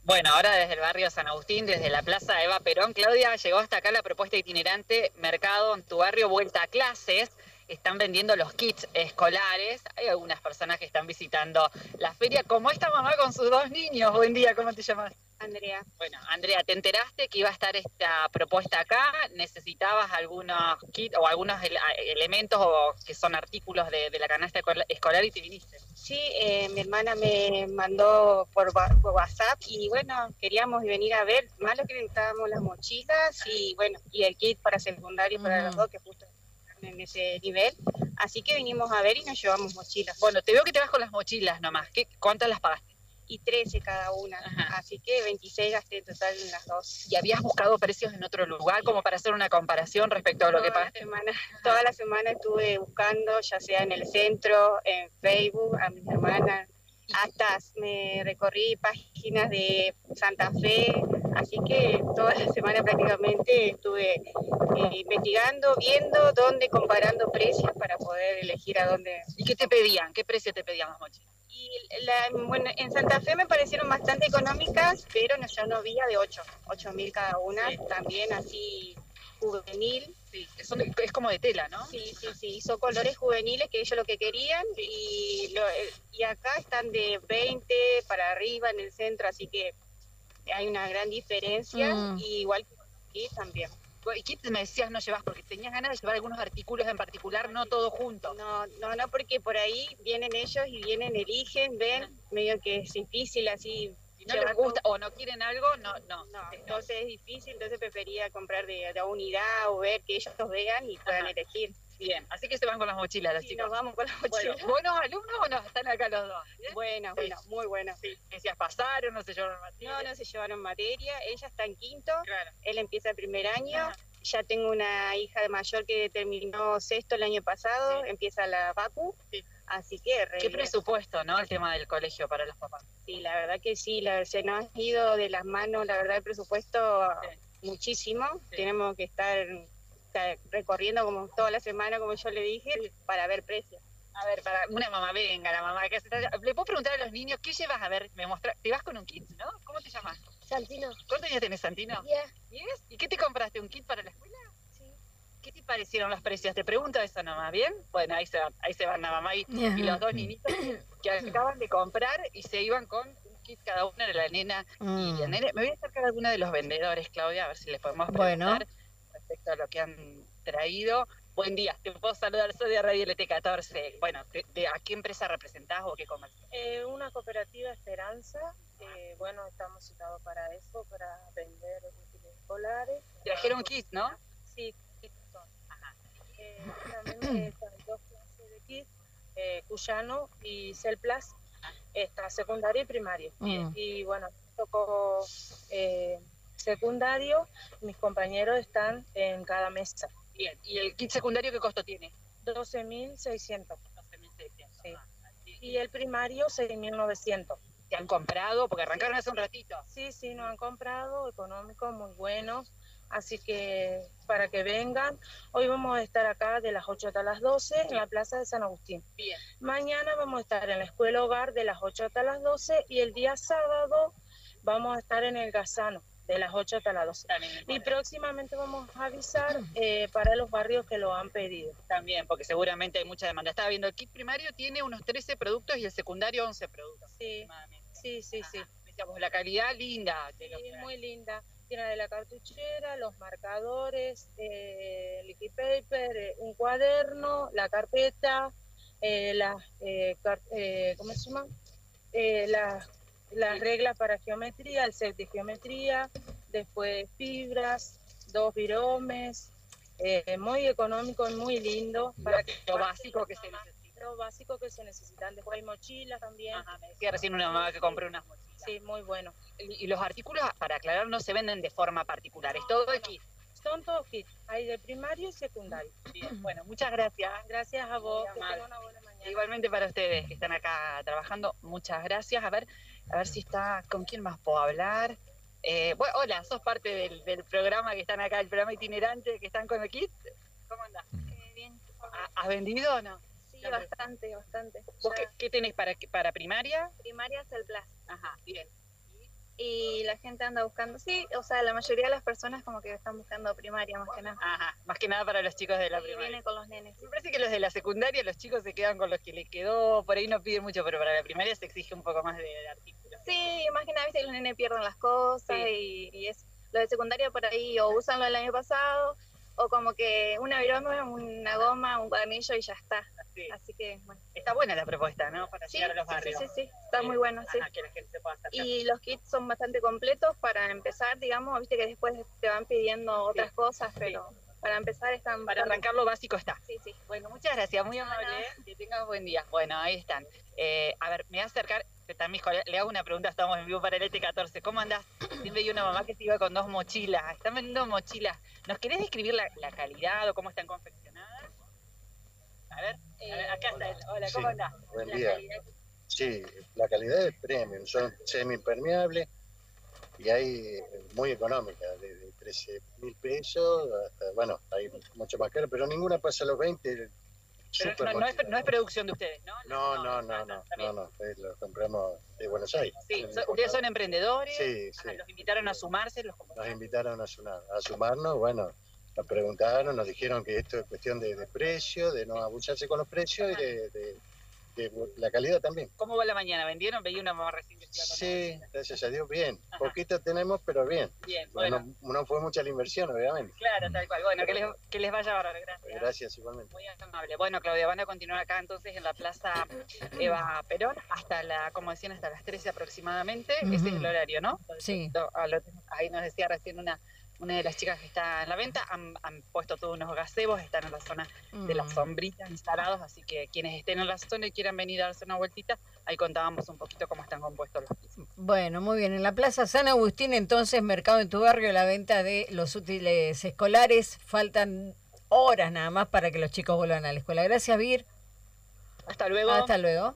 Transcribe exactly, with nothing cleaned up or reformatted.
Bueno, ahora desde el barrio San Agustín, desde la Plaza Eva Perón, Claudia, llegó hasta acá la propuesta itinerante Mercado en tu barrio, vuelta a clases. Están vendiendo los kits escolares. Hay algunas personas que están visitando la feria, como esta mamá con sus dos niños. Buen día, ¿cómo te llamas? Andrea. Bueno, Andrea, ¿te enteraste que iba a estar esta propuesta acá? ¿Necesitabas algunos kits o algunos ele elementos o que son artículos de, de la canasta escolar y te viniste? Sí, eh, mi hermana me mandó por, por WhatsApp y bueno, queríamos venir a ver, más lo que necesitábamos las mochilas y bueno, y el kit para secundario uh-huh. para los dos que justo están en ese nivel. Así que vinimos a ver y nos llevamos mochilas. Bueno, te veo que te vas con las mochilas nomás. ¿Qué, ¿Cuántas las pagaste? Y trece cada una, ajá. Así que veintiséis gasté en total en las dos. ¿Y habías buscado precios en otro lugar como para hacer una comparación respecto a lo toda que pagaste? La semana, toda la semana estuve buscando, ya sea en el centro, en Facebook, a mis hermanas, hasta me recorrí páginas de Santa Fe, así que toda la semana prácticamente estuve eh, investigando, viendo dónde, comparando precios para poder elegir a dónde. ¿Y qué te pedían? ¿Qué precio te pedían las mochilas? Y la, bueno, en Santa Fe me parecieron bastante económicas, pero no, yo no vi de ocho mil cada una, sí. También así juvenil. Sí, son, es como de tela, ¿no? Sí, sí, sí, son colores juveniles que ellos lo que querían, sí. y, lo, y acá están de veinte para arriba en el centro, así que hay una gran diferencia, mm. y igual que aquí también. ¿Y qué me decías no llevas? Porque tenías ganas de llevar algunos artículos en particular, no todo junto. No, no, no, porque por ahí vienen ellos y vienen, eligen, ven, ah. medio que es difícil así. Si no les gusta todo. O no quieren algo, no, no. No, entonces es difícil, entonces prefería comprar de, de unidad o ver que ellos vean y puedan Ajá. elegir. Bien, así que se van con las mochilas los sí, chicos. Nos vamos con las mochilas. Bueno, ¿buenos alumnos o no? Están acá los dos. ¿Bien? Bueno, sí. bueno, muy bueno. Sí. ¿Decías pasaron, no se llevaron materia? No, no se llevaron materia. Ella está en quinto, claro. Él empieza el primer año. Ajá. Ya tengo una hija de mayor que terminó sexto el año pasado, sí. Empieza la Facu. Sí. Así que re qué bien. Presupuesto, ¿no? El tema del colegio para los papás. Sí, la verdad que sí, la, se nos ha ido de las manos, la verdad, el presupuesto sí. muchísimo. Sí. Tenemos que estar, estar recorriendo como toda la semana, como yo le dije, sí. para ver precios. A ver, para una mamá, venga, la mamá que hace. ¿Le puedo preguntar a los niños qué llevas? A ver, me mostra. ¿Te vas con un kit, no? ¿Cómo te llamas? Santino. ¿Cuántos años tenés, Santino? Diez. ¿Diez? ¿Y qué te compraste? ¿Un kit para la escuela? Sí. ¿Qué te parecieron los precios? Te pregunto eso nomás, ¿bien? Bueno, ahí se van, ahí se van la mamá y, yeah. y los dos niñitos que acaban de comprar y se iban con un kit cada una de la nena mm. y la nena. Me voy a acercar a alguna de los vendedores, Claudia, a ver si les podemos preguntar bueno. respecto a lo que han traído. Buen día, te puedo saludar, soy de Radio L T catorce. Bueno, ¿de, de a qué empresa representás o qué comercio? Eh, una cooperativa Esperanza, eh, bueno, estamos citados para eso, para vender útiles escolares. Trajeron kit, ¿no? Sí, kit son. Ajá. Eh, también están dos clases de kit, eh, Cuyano y Celplas, está secundario y primario. Mm. Y bueno, tocó eh, secundario, mis compañeros están en cada mesa. Bien, ¿y el kit secundario qué costo tiene? doce mil seiscientos. doce mil seiscientos. Sí. Ah, y el primario seis mil novecientos. ¿Te han comprado? Porque arrancaron sí. hace un ratito. Sí, sí, nos han comprado, económicos, muy buenos. Así que para que vengan, hoy vamos a estar acá de las ocho hasta las doce sí. en la Plaza de San Agustín. Bien. Mañana vamos a estar en la Escuela Hogar de las ocho hasta las doce y el día sábado vamos a estar en el Gazano de las ocho hasta las doce. Y próximamente vamos a avisar eh, para los barrios que lo han pedido. También, porque seguramente hay mucha demanda. Estaba viendo, el kit primario tiene unos trece productos y el secundario once productos. Sí, sí, sí, sí. Decíamos, la calidad linda. Sí, muy linda. Tiene de la cartuchera, los marcadores, eh, liquid paper, eh, un cuaderno, la carpeta, eh, las, eh, car eh, ¿cómo se llama? Eh, las las reglas para geometría, el set de geometría, después fibras, dos viromes, eh, muy económico y muy lindo. Lo, para que, lo básico que se necesita. Lo básico que se necesitan. Después hay mochilas también. Ajá, me decía recién una mamá que compró unas mochilas. Sí, muy bueno. Y, y los artículos, para aclarar, no se venden de forma particular, es todo el kit. Son todos kits, hay de primario y secundario. Bien, bueno, muchas gracias. Gracias a vos, que tengan una buena mañana. Igualmente para ustedes que están acá trabajando, muchas gracias. A ver, a ver si está, ¿con quién más puedo hablar? Eh, bueno, hola, sos parte del, del programa que están acá, el programa itinerante que están con el kit. ¿Cómo andás? Eh, bien. ¿Has vendido o no? Sí, bastante, bastante. ¿Vos qué, qué tenés para, para primaria? Primaria es el Plus. Ajá, bien. Y y la gente anda buscando, sí, o sea, la mayoría de las personas como que están buscando primaria más que nada. Ajá, más que nada para los chicos de la Y primaria. viene con los nenes. Me parece que los de la secundaria, los chicos se quedan con los que les quedó, por ahí no piden mucho, pero para la primaria se exige un poco más de, de artículos. Sí, más que nada, viste, los nenes pierden las cosas Sí. y, y es, los de secundaria por ahí o usan lo del año pasado o como que una viroma, una goma, un cuadernillo y ya está. Sí. Así que, bueno. Está buena la propuesta, ¿no? Para Sí, llegar a los sí, barrios. sí, sí, sí, está muy bueno, sí. Ajá, que la gente se pueda acercar. Y los kits son bastante completos para empezar, digamos, viste que después te van pidiendo otras Sí. cosas, pero para empezar están... Para arrancar lo básico está. Sí, sí. Bueno, muchas gracias, muy amable, No, no. ¿eh? Que tengas buen día. Bueno, ahí están. Eh, a ver, me voy a acercar, también le hago una pregunta, estamos en vivo para el E T catorce. ¿Cómo andás? Siempre hay una mamá que se iba con dos mochilas, están vendiendo mochilas. ¿Nos querés describir la, la calidad o cómo están confeccionadas? A ver, a ver acá está. Hola, ¿cómo Sí, andás? buen La día. calidad. Sí, la calidad es premium, son semi-impermeables y hay muy económicas, de, de trece mil pesos hasta, bueno, hay mucho más caro, pero ninguna pasa a los veinte. Pero Super no, no, es, mochila. no es producción de ustedes, ¿no? No, no, no, no, está no, bien. no, eh, lo compramos de Buenos Aires. Sí, En so- el ustedes son portal. emprendedores, Sí, ajá, sí. los invitaron a sumarse, los Nos convocaron. invitaron a, sumar, a sumarnos, bueno, nos preguntaron, nos dijeron que esto es cuestión de, de precio, de no abusarse con los precios y de, de- de la calidad también. ¿Cómo va la mañana? ¿Vendieron? Veía una mamá recién vestida con Sí, una gracias a Dios, bien. Ajá. Poquito tenemos, pero bien. Bien, Bueno, bueno, no, no fue mucha la inversión, obviamente. claro, tal cual. Bueno, que les, que les vaya bárbaro, gracias. Gracias igualmente. Muy amable. Bueno, Claudia, van a continuar acá entonces en la Plaza Eva Perón hasta la, como decían, hasta las trece aproximadamente. Ujú. Ese es el horario, ¿no? Sí. Lo- a lo- ahí nos decía recién una, una de las chicas que está en la venta, han, han puesto todos unos gazebos, están en la zona de las Mm. sombritas instalados, así que quienes estén en la zona y quieran venir a darse una vueltita, ahí contábamos un poquito cómo están compuestos los pisos. Bueno, muy bien. En la Plaza San Agustín, entonces, mercado en tu barrio, la venta de los útiles escolares. Faltan horas nada más para que los chicos vuelvan a la escuela. Gracias, Vir. Hasta luego. Hasta luego.